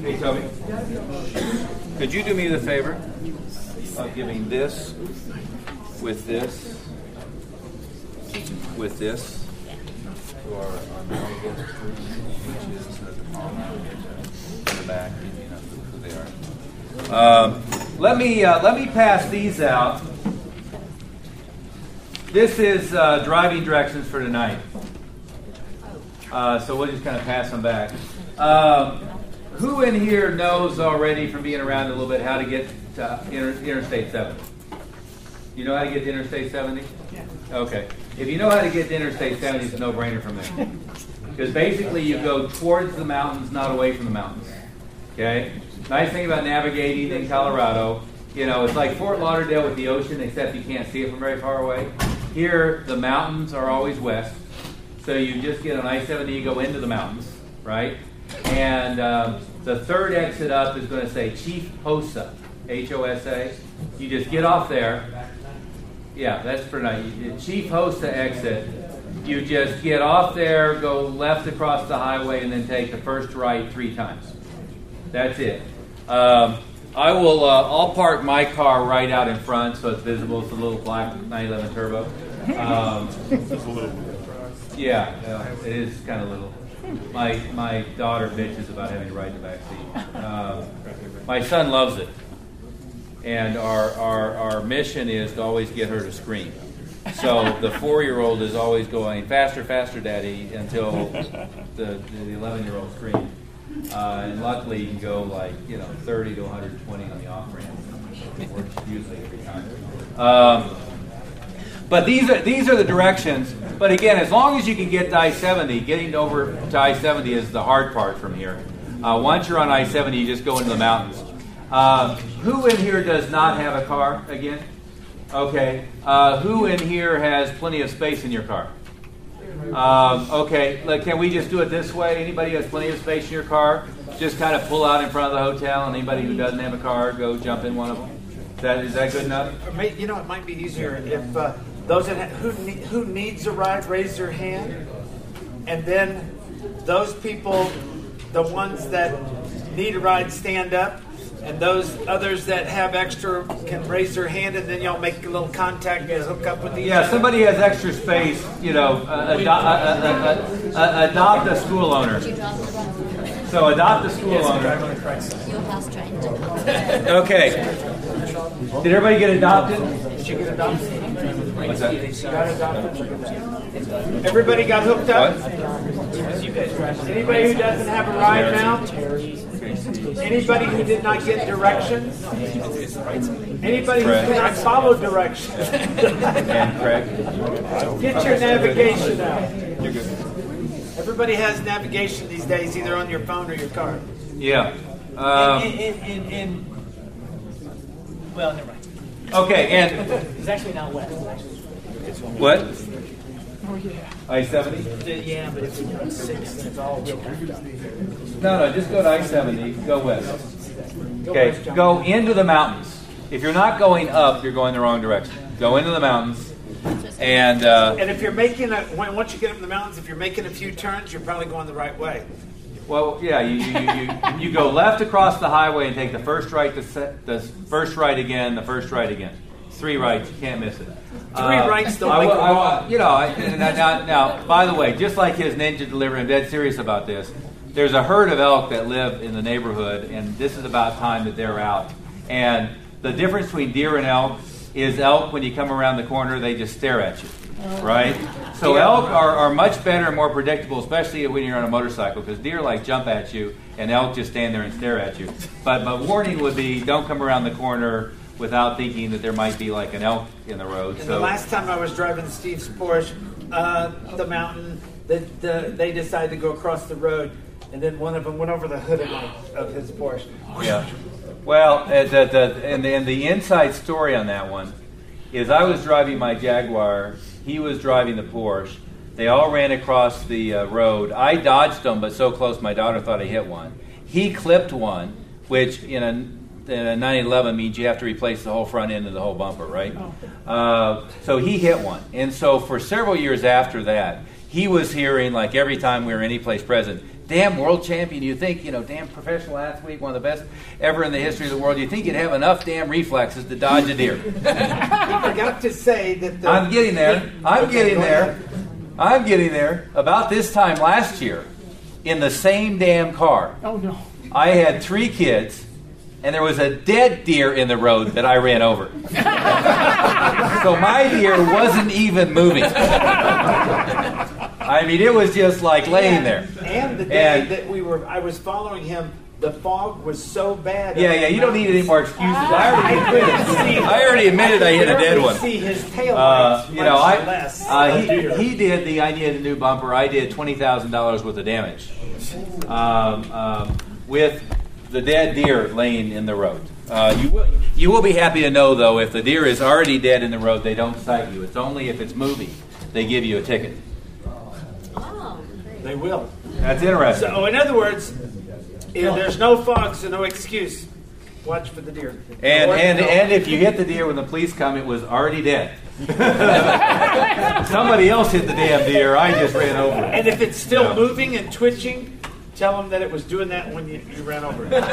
Hey, Toby, could you do me the favor of giving this with this to our mailing guest, which is in the back, you know who they are. Let me pass these out. This is driving directions for tonight. So we'll just kind of pass them back. Who in here knows already from being around a little bit how to get to Interstate 70? You know how to get to Interstate 70? Yeah. Okay. If you know how to get to Interstate 70, it's a no-brainer from there. Because basically you go towards the mountains, not away from the mountains. Okay? Nice thing about navigating in Colorado, you know, it's like Fort Lauderdale with the ocean, except you can't see it from very far away. Here, the mountains are always west. So you just get on I-70, you go into the mountains, right? And the third exit up is going to say Chief Hosa, H-O-S-A. You just get off there. Yeah, that's for night. Chief Hosa exit. You just get off there, go left across the highway, and then take the first right 3 times. That's it. I'll park my car right out in front so it's visible. It's a little black 911 Turbo. Yeah, it is kind of little. My daughter bitches about having to ride in the back seat. My son loves it, and our mission is to always get her to scream. So the 4-year-old is always going faster, faster, Daddy, until the 11-year-old screams. And luckily, you can go 30 to 120 on the off ramp. It works usually every time. But these are the directions. But again, as long as you can get to I-70, getting over to I-70 is the hard part from here. Once you're on I-70, you just go into the mountains. Who in here does not have a car again? Okay. Who in here has plenty of space in your car? Okay. Can we just do it this way? Anybody who has plenty of space in your car, just kind of pull out in front of the hotel, and anybody who doesn't have a car, go jump in one of them? Is that good enough? You know, it might be easier if those who needs a ride raise their hand, and then those people, the ones that need a ride, stand up, and those others that have extra can raise their hand, and then y'all make a little contact and hook up with each other. Somebody has extra space, adopt a school owner. So adopt a school owner. Your house trained. Okay. Did everybody get adopted? Did you get adopted? What's that? Got adopted? Everybody got hooked up? What? Anybody who doesn't have a ride now? Anybody who did not get directions? Anybody who cannot follow directions? And Craig? Get your navigation out. You're good. Everybody has navigation these days, either on your phone or your car. Yeah. Well, never mind. Okay, and It's actually not west. what? Oh, yeah. I-70? Yeah, but it's 6 and it's all real. No, just go to I-70, go west. Okay, go into the mountains. If you're not going up, you're going the wrong direction. Go into the mountains, and if you're making once you get up in the mountains, if you're making a few turns, you're probably going the right way. well, yeah, you go left across the highway and take the first right, the first right again, the first right again. 3 rights, you can't miss it. 3 rights don't make a walk. Now, by the way, just like his ninja delivery, I'm dead serious about this. There's a herd of elk that live in the neighborhood, and this is about time that they're out. And the difference between deer and elk is elk, when you come around the corner, they just stare at you, right? So elk are much better and more predictable, especially when you're on a motorcycle, because deer jump at you, and elk just stand there and stare at you. But warning would be, don't come around the corner without thinking that there might be an elk in the road. And the last time I was driving Steve's Porsche, the mountain, they decided to go across the road, and then one of them went over the hood of his Porsche. Yeah. Well, and the inside story on that one is I was driving my Jaguar, he was driving the Porsche. They all ran across the road. I dodged them, but so close my daughter thought I hit one. He clipped one, which in a 911 means you have to replace the whole front end of the whole bumper, right? So he hit one. And so for several years after that, he was hearing, every time we were any place present, damn world champion. You think, damn professional athlete, one of the best ever in the history of the world. You think you'd have enough damn reflexes to dodge a deer. He forgot to say that. I'm getting there. I'm getting there. About this time last year, in the same damn car, Oh, no. I had 3 kids, and there was a dead deer in the road that I ran over. So my deer wasn't even moving. I mean, it was just like laying there. And the day that I was following him, the fog was so bad. Yeah, you don't need any more excuses. I already admitted I hit a dead one. See his tail lights, he did the I Need a New Bumper. I did $20,000 worth of damage with the dead deer laying in the road. You will be happy to know, though, if the deer is already dead in the road, they don't cite you. It's only if it's moving they give you a ticket. They will. That's interesting. So, in other words, if there's no fog, so no excuse. Watch for the deer. And if you hit the deer when the police come, it was already dead. Somebody else hit the damn deer. I just ran over it. And if it's still moving and twitching, tell them that it was doing that when you ran over it.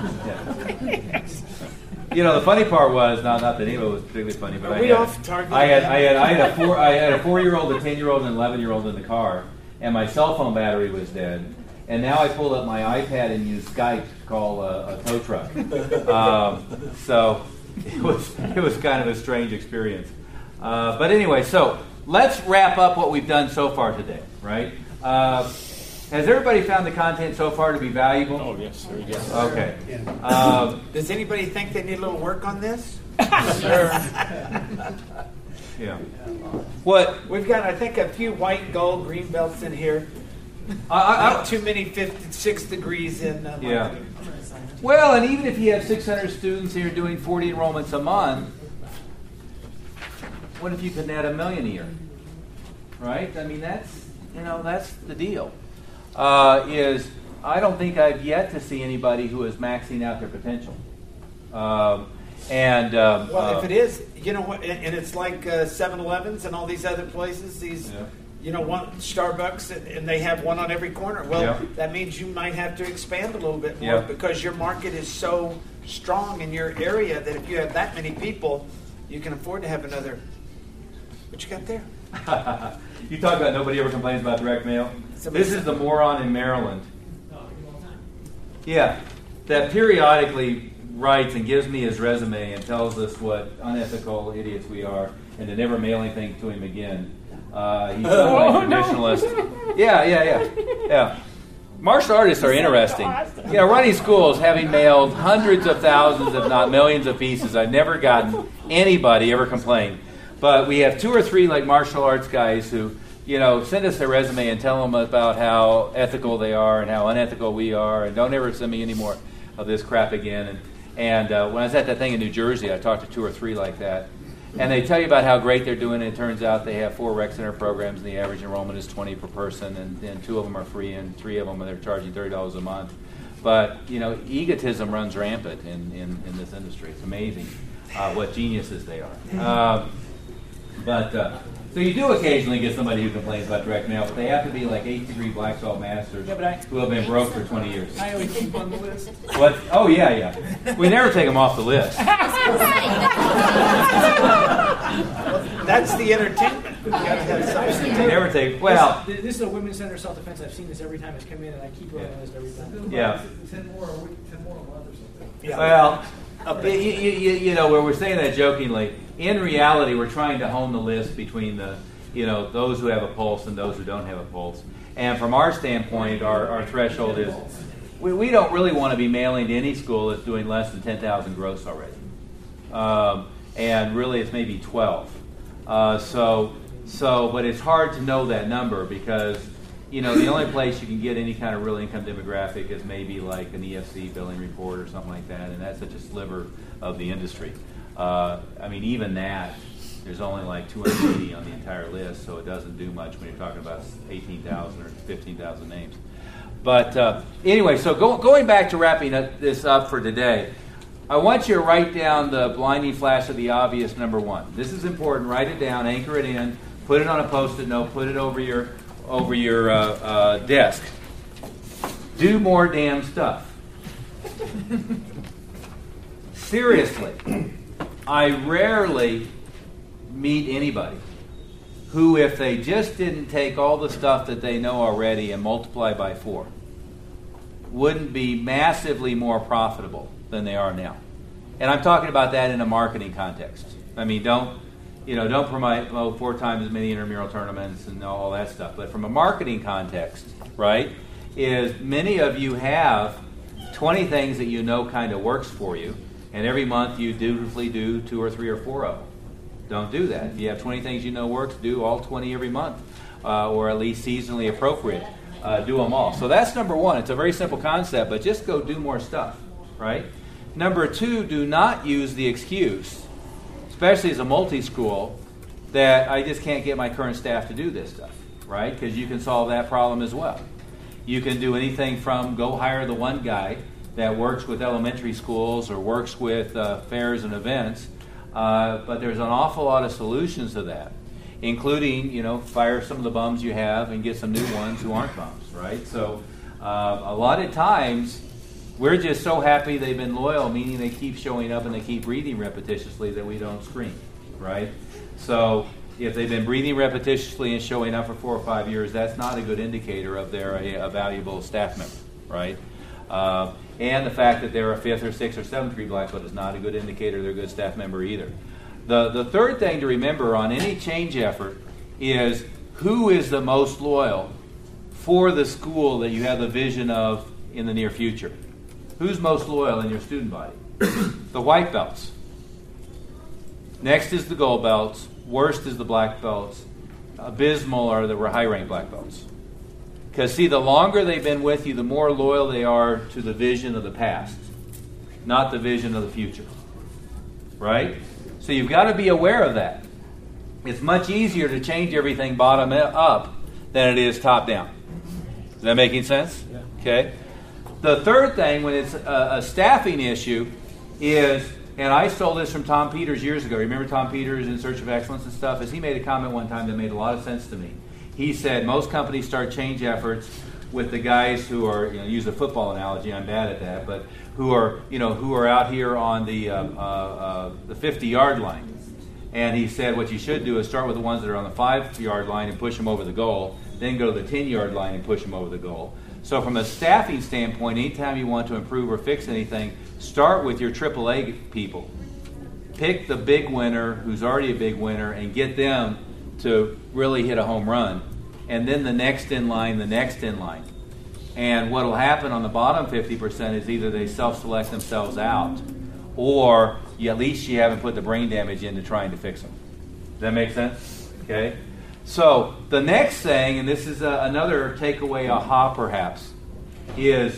The funny part was not that any of it was particularly funny, but I had a 4-year-old, a 10-year-old, and an 11-year-old in the car, and my cell phone battery was dead. And now I pulled up my iPad and used Skype to call a tow truck. So it was kind of a strange experience. But anyway, so let's wrap up what we've done so far today, right? Has everybody found the content so far to be valuable? Oh, yes, sir. Yes. Okay. Does anybody think they need a little work on this? Yeah. What? We've got, I think, a few white, gold, green belts in here. Not too many 6 degrees in. Yeah. Well, and even if you have 600 students and you're doing 40 enrollments a month, what if you can add 1 million a year? Right? I mean, that's the deal. I don't think I've yet to see anybody who is maxing out their potential. Well, if it is, and it's like 7-Elevens and all these other places, one Starbucks, and they have one on every corner. Well, that means you might have to expand a little bit more because your market is so strong in your area that if you have that many people, you can afford to have another. What you got there? You talk about nobody ever complains about direct mail. This is the moron in Maryland. Yeah, that periodically writes and gives me his resume and tells us what unethical idiots we are, and to never mail anything to him again. He's not a traditionalist. Yeah. Martial artists are interesting. Running schools, having mailed hundreds of thousands, if not millions of pieces, I've never gotten anybody ever complain. But we have 2 or 3 like martial arts guys who, send us their resume and tell them about how ethical they are and how unethical we are, and don't ever send me any more of this crap again. And when I was at that thing in New Jersey, I talked to 2 or 3 like that. And they tell you about how great they're doing, and it turns out they have 4 rec center programs, and the average enrollment is $20 per person, and 2 of them are free, and 3 of them they're charging $30 a month. But, egotism runs rampant in this industry. It's amazing what geniuses they are. So you do occasionally get somebody who complains about direct mail, but they have to be like 8th-degree black belt masters who have been broke for 20 years. I always keep on the list. What? Oh, yeah. We never take them off the list. That's the entertainment. You gotta have something. Never take. Well, this is a women's center self-defense. I've seen this every time it's come in, and I keep it on the list every time. Yeah. 10 more a week, 10 more a month or something. Yeah. Well, where we're saying that jokingly, in reality, we're trying to hone the list between those who have a pulse and those who don't have a pulse. And from our standpoint, our threshold is we don't really want to be mailing to any school that's doing less than 10,000 gross already. And really, it's maybe 12. But it's hard to know that number because the only place you can get any kind of real income demographic is maybe like an EFC billing report or something like that, and that's such a sliver of the industry. Even that, there's only like 280 on the entire list, so it doesn't do much when you're talking about 18,000 or 15,000 names. But anyway, so going back to wrapping this up for today, I want you to write down the blinding flash of the obvious number 1. This is important. Write it down, anchor it in, put it on a Post-it note, put it over your desk. do more damn stuff. Seriously, I rarely meet anybody who, if they just didn't take all the stuff that they know already and multiply by 4, wouldn't be massively more profitable than they are now. And I'm talking about that in a marketing context. I mean, don't promote 4 times as many intramural tournaments and all that stuff. But from a marketing context, right, is many of you have 20 things that you know kind of works for you, and every month you dutifully do 2 or 3 or 4 of them. Don't do that. If you have 20 things you know works, do all 20 every month, or at least seasonally appropriate. Do them all. So that's number 1. It's a very simple concept, but just go do more stuff, right? Number 2, do not use the excuse, especially as a multi-school, that I just can't get my current staff to do this stuff, right? Because you can solve that problem as well. You can do anything from go hire the one guy that works with elementary schools or works with fairs and events, but there's an awful lot of solutions to that, including, fire some of the bums you have and get some new ones who aren't bums, right? So a lot of times, we're just so happy they've been loyal, meaning they keep showing up and they keep breathing repetitiously, that we don't scream, right? So if they've been breathing repetitiously and showing up for 4 or 5 years, that's not a good indicator of they're a valuable staff member, right? And the fact that they're a 5th or 6th or 7th degree black belt is not a good indicator they're a good staff member either. The third thing to remember on any change effort is who is the most loyal for the school that you have the vision of in the near future. Who's most loyal in your student body? The white belts. Next is the gold belts. Worst is the black belts. Abysmal are the high-ranked black belts. Because, see, the longer they've been with you, the more loyal they are to the vision of the past, not the vision of the future. Right? So you've got to be aware of that. It's much easier to change everything bottom up than it is top down. Is that making sense? Yeah. Okay. The third thing, when it's a staffing issue, is, and I stole this from Tom Peters years ago. Remember Tom Peters in Search of Excellence and stuff? Is he made a comment one time that made a lot of sense to me. He said most companies start change efforts with the guys who are, use a football analogy. I'm bad at that, but who are out here on the 50-yard line. And he said what you should do is start with the ones that are on the 5-yard line and push them over the goal, then go to the 10-yard line and push them over the goal. So from a staffing standpoint, anytime you want to improve or fix anything, start with your AAA people. Pick the big winner who's already a big winner and get them to really hit a home run. And then the next in line, the next in line. And what will happen on the bottom 50% is either they self-select themselves out, or at least you haven't put the brain damage into trying to fix them. Does that make sense? Okay. So the next thing, and this is another takeaway aha perhaps, is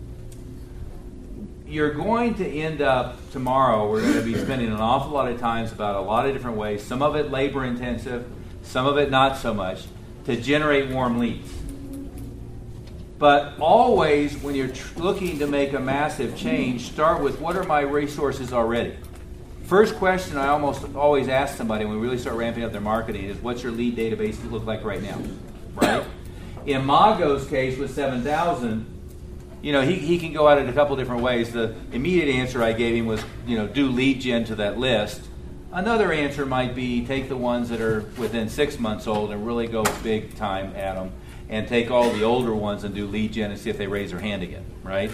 you're going to end up tomorrow, we're going to be spending an awful lot of times about a lot of different ways, some of it labor intensive, some of it not so much, to generate warm leads. But always when you're looking to make a massive change, start with what are my resources already? First question I almost always ask somebody when we really start ramping up their marketing is, what's your lead database look like right now? Right? In Mago's case with 7,000, he can go at it a couple different ways. The immediate answer I gave him was, do lead gen to that list. Another answer might be take the ones that are within 6 months old and really go big time at them, and take all the older ones and do lead gen and see if they raise their hand again, right?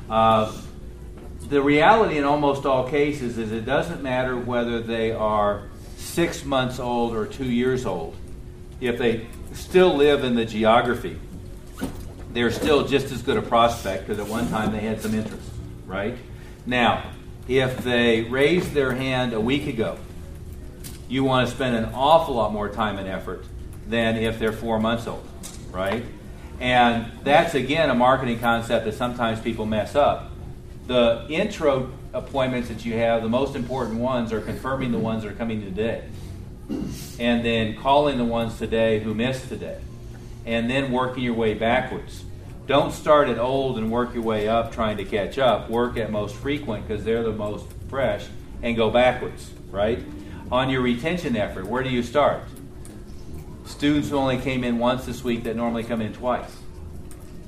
The reality in almost all cases is it doesn't matter whether they are 6 months old or 2 years old. If they still live in the geography, they're still just as good a prospect because at one time they had some interest, right? Now, if they raised their hand a week ago, you want to spend an awful lot more time and effort than if they're 4 months old, right? And that's, again, a marketing concept that sometimes people mess up. The intro appointments that you have, the most important ones are confirming the ones that are coming today, and then calling the ones today who missed today, and then working your way backwards. Don't start at old and work your way up trying to catch up. Work at most frequent because they're the most fresh, and go backwards, right? On your retention effort, where do you start? Students who only came in once this week that normally come in twice.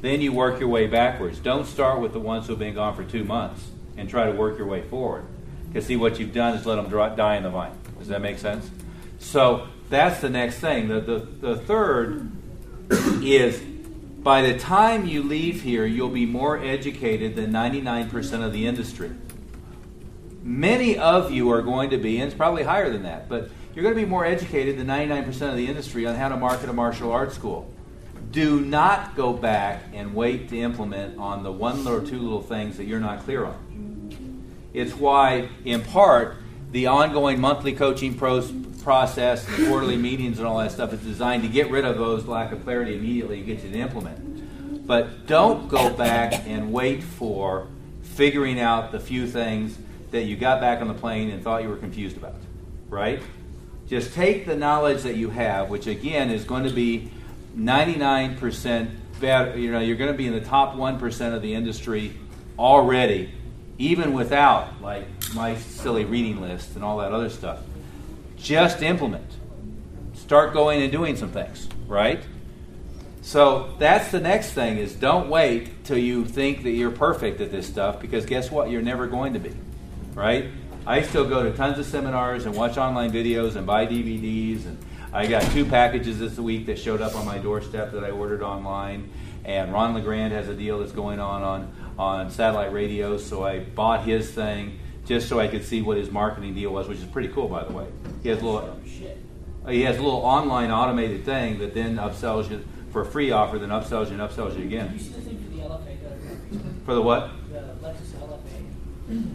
Then you work your way backwards. Don't start with the ones who have been gone for 2 months and try to work your way forward. Because see, what you've done is let them die in the vine. Does that make sense? So that's the next thing. The third is, by the time you leave here, you'll be more educated than 99% of the industry. Many of you are going to be, and it's probably higher than that, but you're going to be more educated than 99% of the industry on how to market a martial arts school. Do not go back and wait to implement on the one or two little things that you're not clear on. It's why, in part, the ongoing monthly coaching process and the quarterly meetings and all that stuff is designed to get rid of those lack of clarity immediately and get you to implement. But don't go back and wait for figuring out the few things that you got back on the plane and thought you were confused about, right? Just take the knowledge that you have, which again is going to be 99% better. You're going to be in the top 1% of the industry already, even without like my silly reading list and all that other stuff. Just implement. Start going and doing some things, right? So that's the next thing, is don't wait till you think that you're perfect at this stuff, because guess what? You're never going to be, right? I still go to tons of seminars and watch online videos and buy DVDs, and I got 2 packages this week that showed up on my doorstep that I ordered online, and Ron LeGrand has a deal that's going on satellite radio, so I bought his thing just so I could see what his marketing deal was, which is pretty cool, by the way. He has a little online automated thing that then upsells you for a free offer, then upsells you and upsells you again. You see the thing for the LFA? For the what? The Lexus LFA.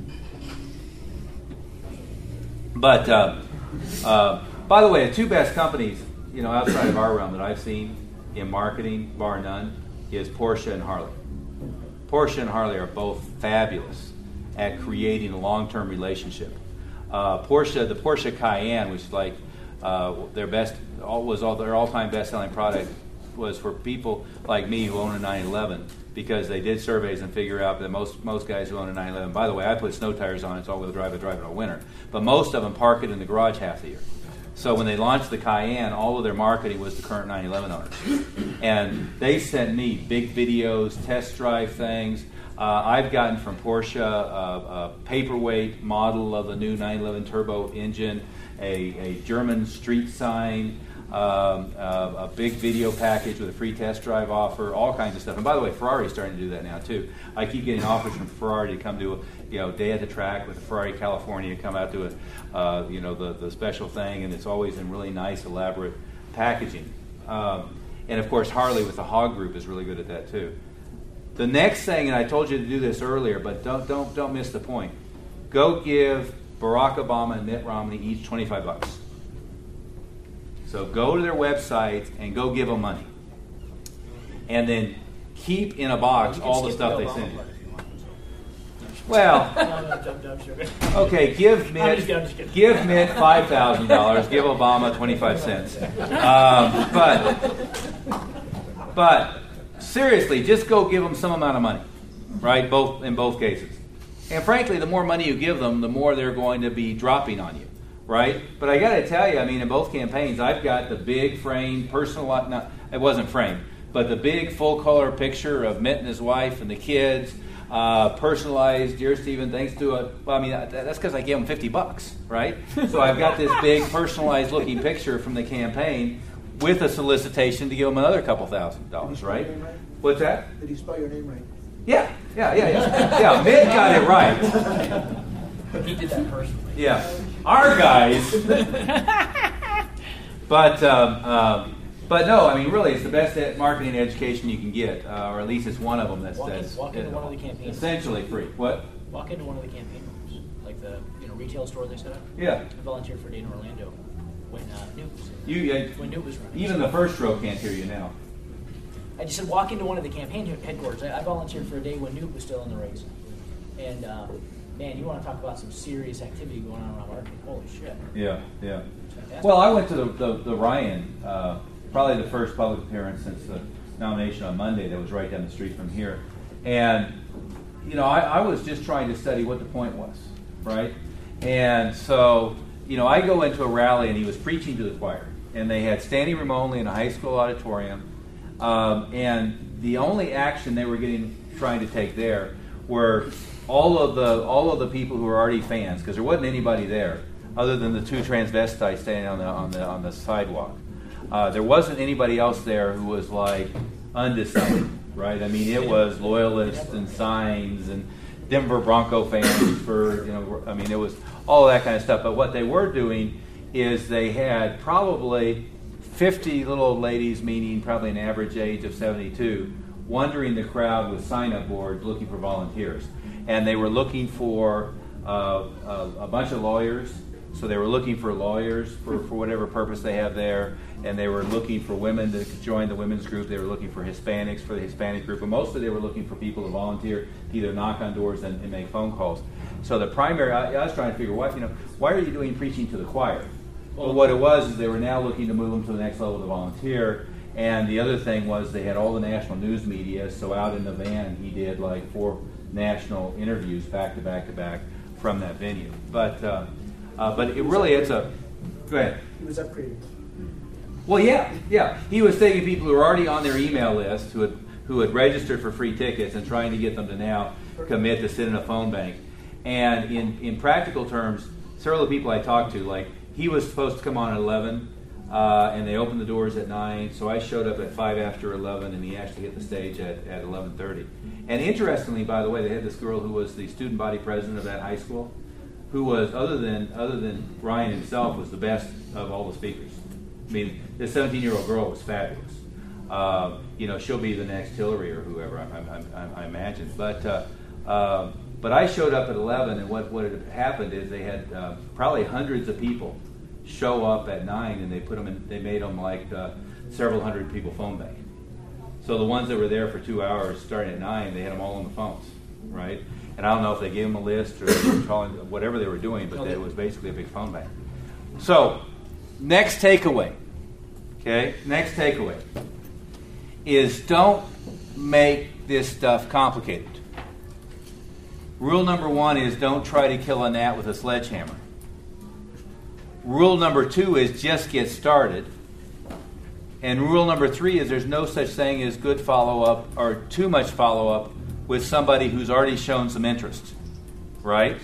But by the way, the 2 best companies, outside of our realm that I've seen in marketing, bar none, is Porsche and Harley. Porsche and Harley are both fabulous at creating a long-term relationship. The Porsche Cayenne, which is like their all-time best-selling product, was for people like me who own a 911, because they did surveys and figure out that most guys who own a 911, by the way, I put snow tires on, it's all-wheel drive, I drive it all winter, but most of them park it in the garage half the year. So when they launched the Cayenne, all of their marketing was the current 911 owners. And they sent me big videos, test drive things. I've gotten from Porsche a paperweight model of the new 911 turbo engine, a German street sign, a big video package with a free test drive offer, all kinds of stuff. And by the way, Ferrari's starting to do that now too. I keep getting offers from Ferrari to come do a day at the track with a Ferrari California, come out to the special thing, and it's always in really nice, elaborate packaging. And of course, Harley with the Hog Group is really good at that too. The next thing, and I told you to do this earlier, but don't miss the point. Go give Barack Obama and Mitt Romney each $25. So go to their websites and go give them money. And then keep in a box all the stuff they send you. Well, okay, give Mitt $5,000, give Obama 25 cents. But seriously, just go give them some amount of money, right? In both cases. And frankly, the more money you give them, the more they're going to be dropping on you, right? But I got to tell you, in both campaigns, I've got the big frame, it wasn't framed, but the big full-color picture of Mitt and his wife and the kids, personalized, dear Stephen, thanks to that's because I gave them $50, right? So I've got this big personalized-looking picture from the campaign with a solicitation to give them another couple $1,000, right? What's that? Did he spell your name right? Yeah. Mitt got it right. He did that personally. Yeah, our guys. But no, really, it's the best marketing education you can get, or at least it's one of them that's walk into one of the campaigns. Essentially free. What? Walk into one of the campaign rooms, like the retail store they set up. Yeah. I volunteered for a day in Orlando when Newt was running. Even the first row can't hear you now. I just said walk into one of the campaign headquarters. I volunteered for a day when Newt was still in the race. And, man, you want to talk about some serious activity going on around marketing. Holy shit. Yeah. Well, I went to the Ryan, probably the first public appearance since the nomination on Monday that was right down the street from here. And, I was just trying to study what the point was, right? And so, I go into a rally and he was preaching to the choir. And they had standing room only in a high school auditorium. And the only action they were trying to take there were all of the people who were already fans, because there wasn't anybody there other than the two transvestites standing on the sidewalk. There wasn't anybody else there who was like undecided, right? I mean, it was loyalists and signs and Denver Bronco fans for, I mean, it was all of that kind of stuff. But what they were doing is they had probably 50 little old ladies, meaning probably an average age of 72, wandering the crowd with sign-up boards looking for volunteers. And they were looking for a bunch of lawyers. So they were looking for lawyers for whatever purpose they have there. And they were looking for women to join the women's group. They were looking for Hispanics for the Hispanic group. And mostly they were looking for people to volunteer, to either knock on doors and make phone calls. So the primary, I was trying to figure, why are you doing preaching to the choir? Well, what it was is they were now looking to move them to the next level to volunteer. And the other thing was they had all the national news media. So out in the van, he did like 4 national interviews back to back to back from that venue. But it really, it's a, go ahead. He was upgraded. Well, yeah. He was taking people who were already on their email list, who had registered for free tickets, and trying to get them to now commit to sit in a phone bank. And in practical terms, several of the people I talked to, like, he was supposed to come on at 11, and they opened the doors at 9, so I showed up at 5 after 11, and he actually hit the stage at 11:30. And interestingly, by the way, they had this girl who was the student body president of that high school, who was, other than Ryan himself, was the best of all the speakers. I mean, this 17-year-old girl was fabulous. She'll be the next Hillary or whoever, I imagine. But I showed up at 11, and what had happened is they had probably hundreds of people show up at 9, and they made them like several hundred people phone bank. So the ones that were there for 2 hours, starting at 9, they had them all on the phones, right? And I don't know if they gave them a list or they were calling, whatever they were doing, but it was basically a big phone bank. So, next takeaway, is don't make this stuff complicated. Rule number 1 is don't try to kill a gnat with a sledgehammer. Rule number 2 is just get started. And rule number 3 is there's no such thing as good follow-up or too much follow-up with somebody who's already shown some interest, right?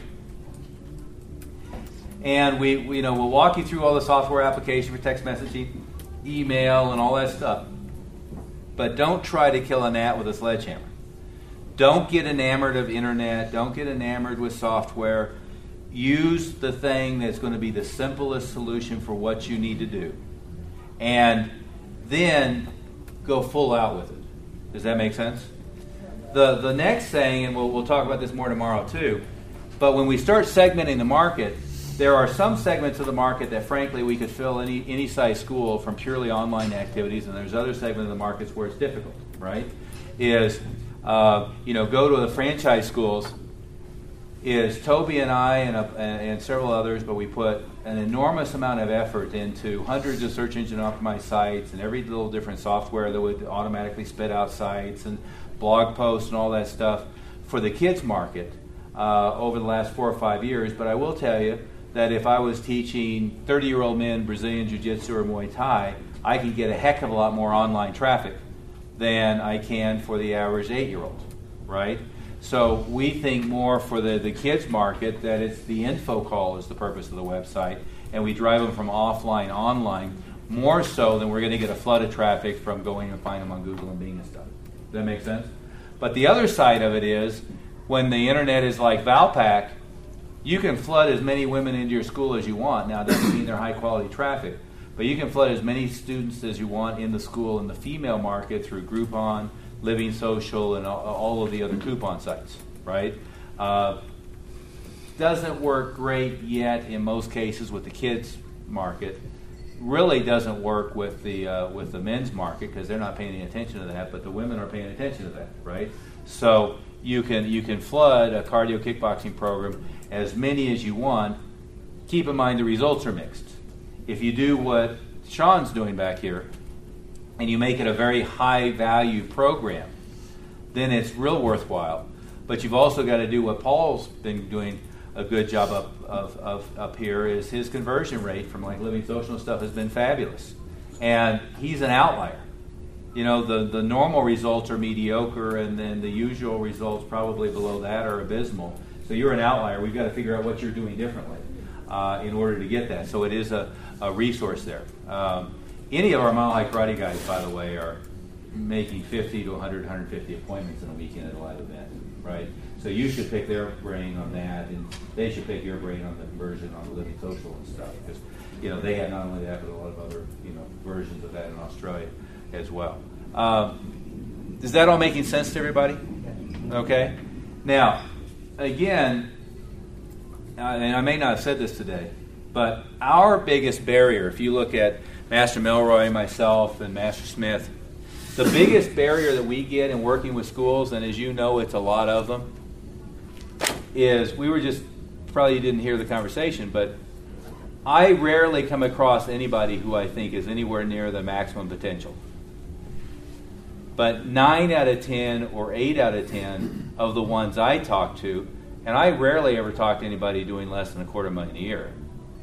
And we'll walk you through all the software application for text messaging, email, and all that stuff. But don't try to kill a gnat with a sledgehammer. Don't get enamored of internet. Don't get enamored with software. Use the thing that's going to be the simplest solution for what you need to do. And then go full out with it. Does that make sense? The next thing, and we'll talk about this more tomorrow too, but when we start segmenting the market, there are some segments of the market that frankly we could fill any size school from purely online activities, and there's other segments of the markets where it's difficult, right? Go to the franchise schools. Toby and I and several others, but we put an enormous amount of effort into hundreds of search engine optimized sites and every little different software that would automatically spit out sites and blog posts and all that stuff for the kids market over the last 4 or 5 years. But I will tell you that if I was teaching 30-year-old men Brazilian Jiu-Jitsu or Muay Thai, I could get a heck of a lot more online traffic than I can for the average 8-year-old, right? So we think more for the kids market that it's the info call is the purpose of the website, and we drive them from offline online more so than we're going to get a flood of traffic from going and finding them on Google and Bing and stuff. Does that make sense? But the other side of it is when the internet is like Valpak, you can flood as many women into your school as you want. Now, it doesn't mean they're high-quality traffic, but you can flood as many students as you want in the school in the female market through Groupon, Living Social, and all of the other coupon sites, right? Doesn't work great yet in most cases with the kids market. Really doesn't work with the men's market because they're not paying any attention to that, but the women are paying attention to that, right? So you can flood a cardio kickboxing program as many as you want. Keep in mind the results are mixed. If you do what Sean's doing back here, and you make it a very high-value program, then it's real worthwhile. But you've also got to do what Paul's been doing a good job up here, is his conversion rate from like Living Social stuff has been fabulous. And he's an outlier. The normal results are mediocre, and then the usual results probably below that are abysmal. So you're an outlier. We've got to figure out what you're doing differently in order to get that. So it is a resource there. Any of our Mile High Karate guys, by the way, are making 50 to 100, 150 appointments in a weekend at a live event, right? So you should pick their brain on that, and they should pick your brain on the conversion on the Living Social and stuff, because they have not only that, but a lot of other versions of that in Australia as well. Is that all making sense to everybody? Okay. Now, again, and I may not have said this today, but our biggest barrier, if you look at Master Milroy, myself, and Master Smith, the biggest barrier that we get in working with schools, and as you know, it's a lot of them, is probably you didn't hear the conversation, but I rarely come across anybody who I think is anywhere near the maximum potential. But 9 out of 10 or 8 out of 10 of the ones I talk to, and I rarely ever talk to anybody doing less than $250,000 a year,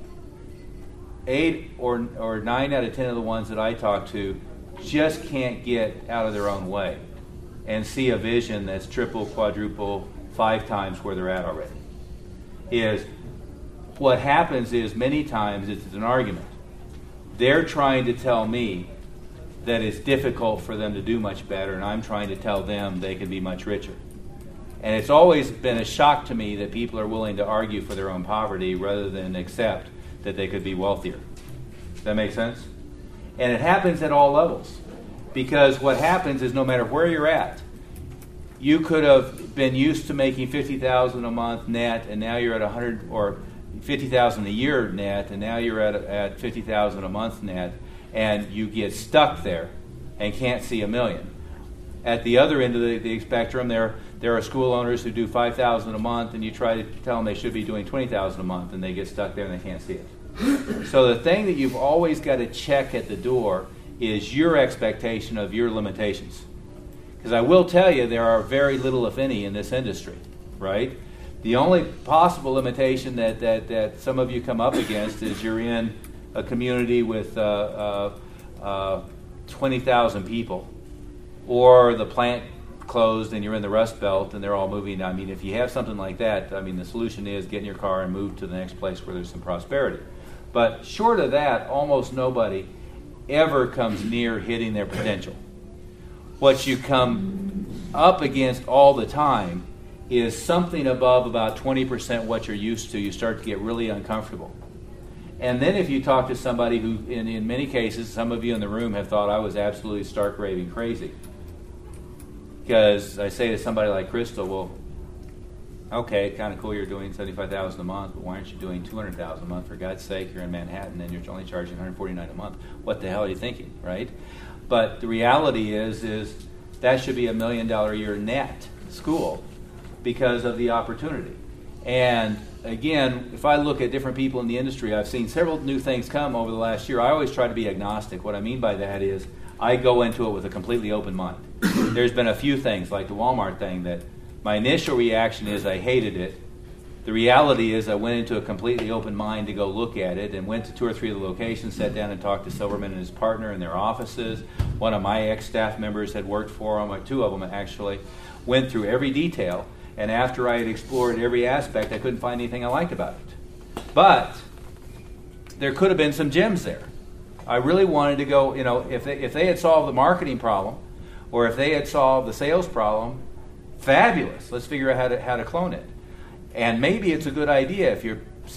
8 or 9 out of 10 of the ones that I talk to just can't get out of their own way and see a vision that's triple, quadruple, 5 times where they're at already. What happens is many times it's an argument. They're trying to tell me that it's difficult for them to do much better, and I'm trying to tell them they can be much richer. And it's always been a shock to me that people are willing to argue for their own poverty rather than accept that they could be wealthier. Does that make sense? And it happens at all levels. Because what happens is no matter where you're at, you could have been used to making $50,000 a month net, and now you're at $100,000 or $50,000 a year net, and now you're at $50,000 a month net, and you get stuck there and can't see $1 million. At the other end of the spectrum, there are school owners who do $5,000 a month, and you try to tell them they should be doing $20,000 a month, and they get stuck there and they can't see it. So the thing that you've always got to check at the door is your expectation of your limitations. Because I will tell you, there are very little, if any, in this industry, right? The only possible limitation that some of you come up against is you're in a community with 20,000 people, or the plant closed and you're in the Rust Belt and they're all moving. I mean, if you have something like that, I mean, the solution is get in your car and move to the next place where there's some prosperity. But short of that, almost nobody ever comes near hitting their potential. What you come up against all the time is something above about 20% what you're used to. You start to get really uncomfortable. And then if you talk to somebody who, in many cases, some of you in the room have thought I was absolutely stark raving crazy. Because I say to somebody like Crystal, well, okay, kind of cool you're doing $75,000 a month, but why aren't you doing $200,000 a month? For God's sake, you're in Manhattan and you're only charging $149 a month. What the hell are you thinking, right? But the reality is that should be $1 million a year net school because of the opportunity. And again, if I look at different people in the industry, I've seen several new things come over the last year. I always try to be agnostic. What I mean by that is I go into it with a completely open mind. There's been a few things, like the Walmart thing, that my initial reaction is I hated it. The reality is I went into a completely open mind to go look at it and went to 2 or 3 of the locations, sat down and talked to Silverman and his partner in their offices. One of my ex-staff members had worked for them, or 2 of them actually, went through every detail. And after I had explored every aspect, I couldn't find anything I liked about it. But there could have been some gems there. I really wanted to go, if they had solved the marketing problem, or if they had solved the sales problem, fabulous. Let's figure out how to clone it. And maybe it's a good idea if you're,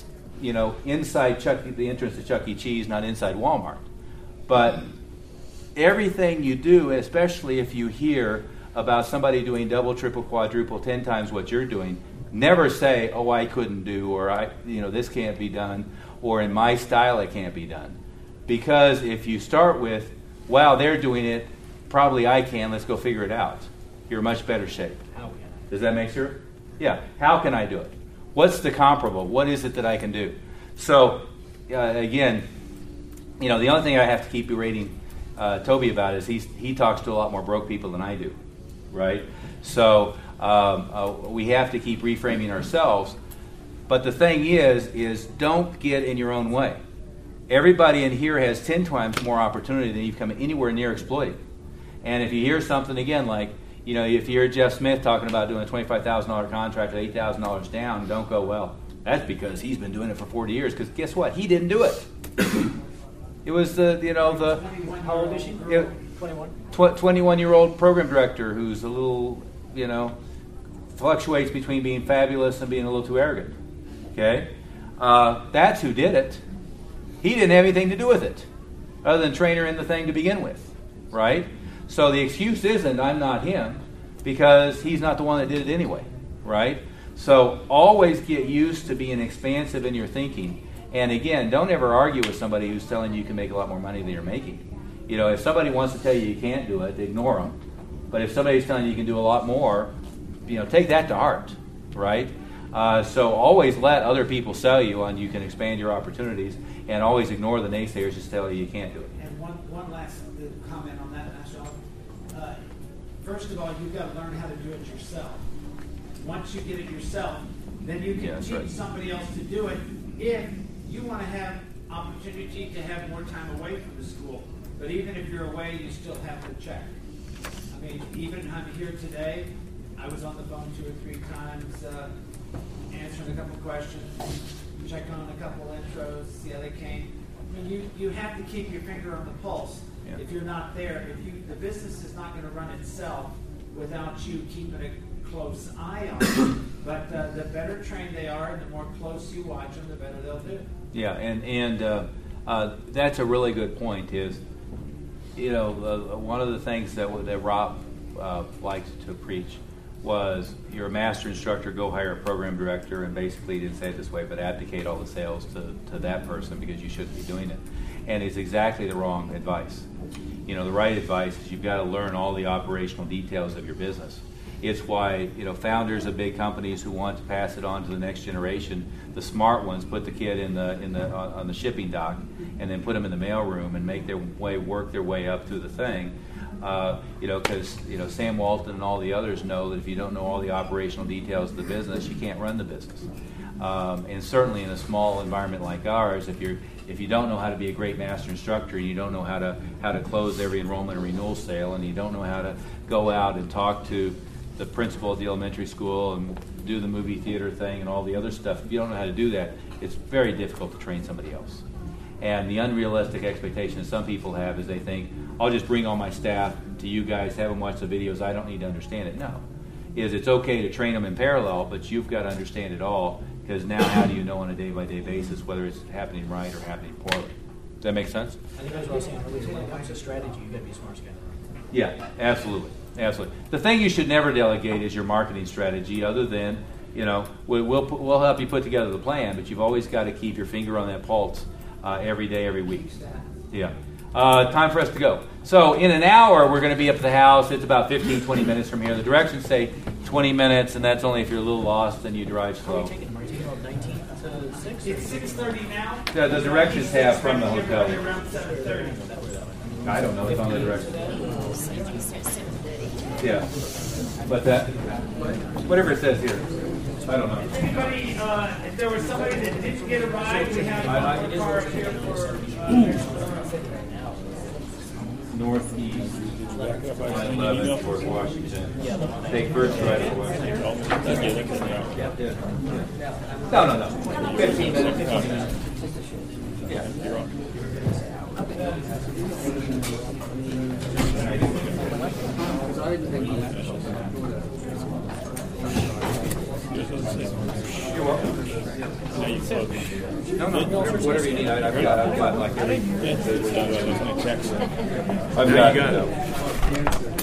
inside the entrance to Chuck E. Cheese, not inside Walmart. But everything you do, especially if you hear about somebody doing double, triple, quadruple, 10 times what you're doing, never say, oh, I couldn't do, or this can't be done, or in my style it can't be done. Because if you start with, wow, they're doing it, probably I can, let's go figure it out, you're in much better shape. How can I? Does that make sense? Yeah. How can I do it? What's the comparable? What is it that I can do? So, again, the only thing I have to keep berating Toby about is he talks to a lot more broke people than I do, right? So we have to keep reframing ourselves. But the thing is don't get in your own way. Everybody in here has 10 times more opportunity than you've come anywhere near exploiting. And if you hear something again like, you know, if you hear Jeff Smith talking about doing a $25,000 contract with $8,000 down, don't go, well, that's because he's been doing it for 40 years. Because guess what? He didn't do it. It was the How old is she? 21. 21-year-old program director who's a little, you know, fluctuates between being fabulous and being a little too arrogant. Okay? That's who did it. He didn't have anything to do with it other than train her in the thing to begin with. Right? So the excuse isn't, I'm not him, because he's not the one that did it anyway. Right? So always get used to being expansive in your thinking. And again, don't ever argue with somebody who's telling you can make a lot more money than you're making. You know, if somebody wants to tell you can't do it, ignore them. But if somebody's telling you can do a lot more, you know, take that to heart, right? So always let other people sell you on you can expand your opportunities, and always ignore the naysayers just tell you can't do it. And one last comment on that, National. First of all, you've got to learn how to do it yourself. Once you get it yourself, then you can teach somebody else to do it if you want to have opportunity to have more time away from the school. But even if you're away, you still have to check. I mean, even I'm here today, I was on the phone 2 or 3 times, answering a couple questions, checking on a couple intros, see how they came. I mean, you have to keep your finger on the pulse. Yeah. If you're not there, the business is not going to run itself without you keeping a close eye on it. But the better trained they are, and the more close you watch them, the better they'll do. Yeah, and that's a really good point. Is, you know, one of the things that Rob liked to preach was, you're a master instructor, go hire a program director, and basically, he didn't say it this way, but abdicate all the sales to that person because you shouldn't be doing it. And it's exactly the wrong advice. You know, the right advice is you've got to learn all the operational details of your business. It's why, you know, founders of big companies who want to pass it on to the next generation, the smart ones put the kid on the shipping dock and then put them in the mailroom and work their way up through the thing. You know, because, you know, Sam Walton and all the others know that if you don't know all the operational details of the business, you can't run the business. And certainly in a small environment like ours, if you don't know how to be a great master instructor, and you don't know how to close every enrollment and renewal sale, and you don't know how to go out and talk to the principal at the elementary school and do the movie theater thing and all the other stuff, if you don't know how to do that, it's very difficult to train somebody else. And the unrealistic expectation that some people have is they think, I'll just bring all my staff to you guys, have them watch the videos, I don't need to understand it. No. It's okay to train them in parallel, but you've got to understand it all, because now how do you know on a day-by-day basis whether it's happening right or happening poorly? Does that make sense? I think that's what I was saying earlier. When it comes to strategy, you've got to be a smart guy. Yeah, absolutely. Absolutely. The thing you should never delegate is your marketing strategy, other than, you know, we'll help you put together the plan, but you've always got to keep your finger on that pulse every day, every week. Yeah. Time for us to go. So in an hour, we're going to be up at the house. It's about 15, 20 minutes from here. The directions say 20 minutes, and that's only if you're a little lost and you drive slow. How are you taking them? Are you taking them 19 to 6? It's 6:30 now. Yeah, the directions have from the hotel. Around 7:30. I don't know. It's on the directions. Yeah. But that, whatever it says here, I don't know. If anybody, if there was somebody that didn't get a ride, we have a car here for northeast, line 11 towards Washington. Take first right away. No. 15 minutes. 15 minutes. Yeah. You're on. You're welcome. No, whatever you need. I've got like every. I've got.